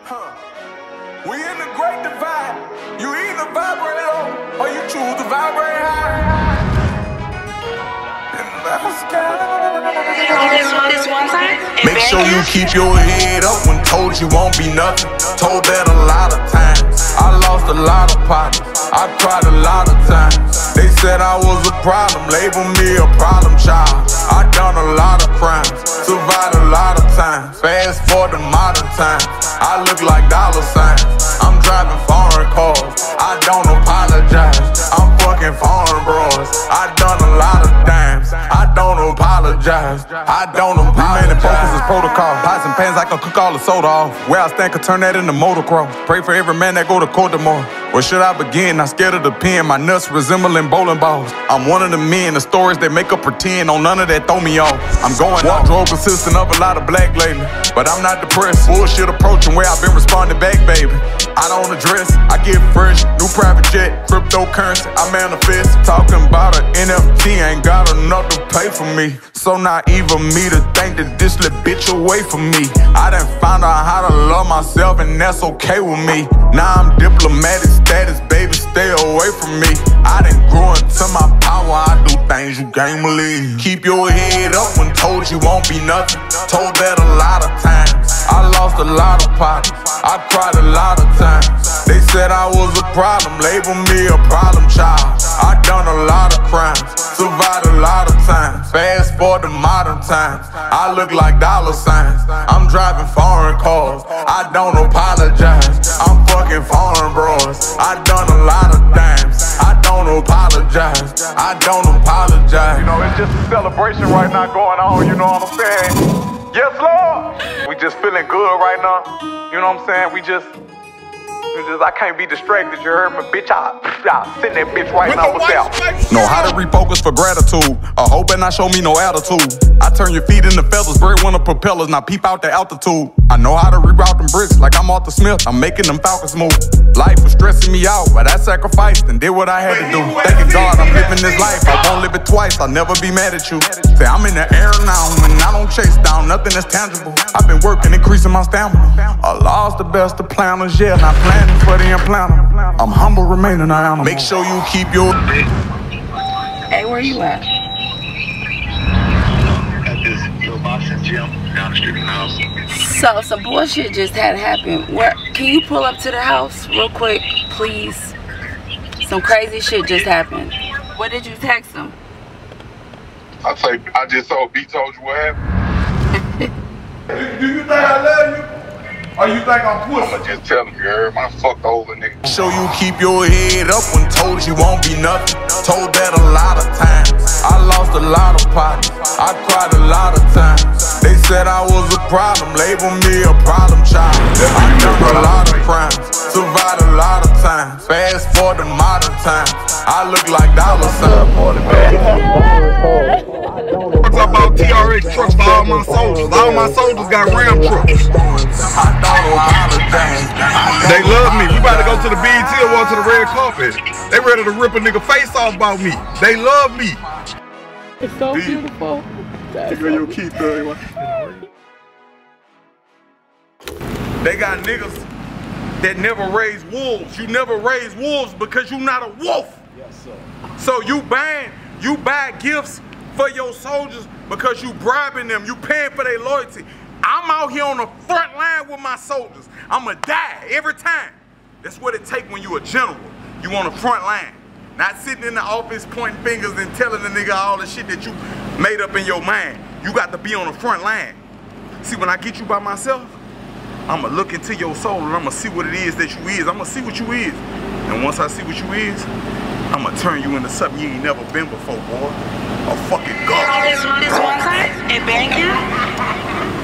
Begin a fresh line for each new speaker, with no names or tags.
We in the great divide. You either vibrate low or you choose to vibrate high. Make sure you keep your head up when told you won't be nothing. Told that a lot of times. I lost a lot of partners. I cried a lot of times. They said I was a problem, labeled me a problem child. I done a lot of crimes, survived a lot of times. Fast forward to modern times, I look like dollar signs. I'm driving foreign cars, I don't apologize. I'm fucking foreign bros, I done a lot of times. I don't apologize, I don't apologize. Remain focus is protocol, pots and pans, I can cook all the soda off. Where I stand can turn that into motocross. Pray for every man that go to court tomorrow. Where should I begin? I'm scared of the pen, my nuts resembling bowling balls. I'm one of the men, the stories they make up pretend on none of that throw me off. I'm going wardrobe consistent of a lot of black lately, but I'm not depressed. Bullshit approaching where I've been responding back, baby. I don't address, I get fresh, new private jet, cryptocurrency, I manifest. Talking about an NFT, ain't got enough to pay for me. So naive of me to think that this little bitch away from me. I done found out how to love myself and that's okay with me. Now I'm diplomatic status, baby, stay away from me. I done grew into my power, I do things you can't believe. Keep your head up when told you won't be nothing. Told that a lot of times. I lost a lot of partners, I cried a lot of times. They said I was a problem, labeled me a problem child. I done a lot of crimes, survived a lot of times. Fast forward to modern times, I look like dollar signs. I'm driving foreign cars, I don't apologize. I'm fucking foreign bros, I done a lot of times. I don't apologize, I don't apologize. You know, it's just a celebration right now going on, you know what I'm saying? Yes, Lord! We just feeling good right now, you know what I'm saying? I can't be distracted, you heard me? Bitch, I'll send that bitch right now myself. Know how to refocus for gratitude. I hope and not show me no attitude. I turn your feet into feathers, bird winter propellers, now peep out the altitude. I know how to reroute them bricks like I'm Arthur Smith. I'm making them Falcons move. Life was stressing me out, but I sacrificed and did what I had to do. Thanking God I'm living this life, I won't live it twice, I'll never be mad at you. Say I'm in the air now, and I don't chase down nothing that's tangible. I've been working, increasing my stamina. Allah's the best of planners, yeah, not planning for the implanter. I'm humble, remaining an animal. Make sure you keep your...
Hey, where you at?
At this little boxing gym down the street from the house.
So some bullshit just had happened. Where can you pull up to the house real quick, please? Some crazy shit just happened. What did you text him?
I just told B told you what happened.
Do you think I love you? Or you think I'm pussy?
I'ma just tell him, you heard my fuck over nigga.
So you keep your head up when told you won't be nothing. Told that a lot of times. I lost a lot of partners, I cried a lot of times. They said I was a problem, labeled me a problem child. I done a lot of crimes, survived a lot of times. Fast forward to modern times, I look like dollar signs.
I talk about TRX trucks for all my soldiers. All my soldiers got Ram trucks.
I don't apologize.
They love me. We about to go to the BET Award, to the red carpet. They ready to rip a nigga face off about me. They love me.
It's so beautiful.
They got niggas that never raise wolves. You never raise wolves because you not a wolf. Yes, sir. So you buy gifts for your soldiers because you bribing them. You paying for their loyalty. I'm out here on the front line with my soldiers. I'ma die every time. That's what it take when you a general. You on the front line. Not sitting in the office pointing fingers and telling the nigga all the shit that you made up in your mind. You got to be on the front line. See, when I get you by myself, I'ma look into your soul and I'ma see what it is that you is. I'ma see what you is. And once I see what you is, I'ma turn you into something you ain't never been before, boy. A fucking god.
This one cut and bang you?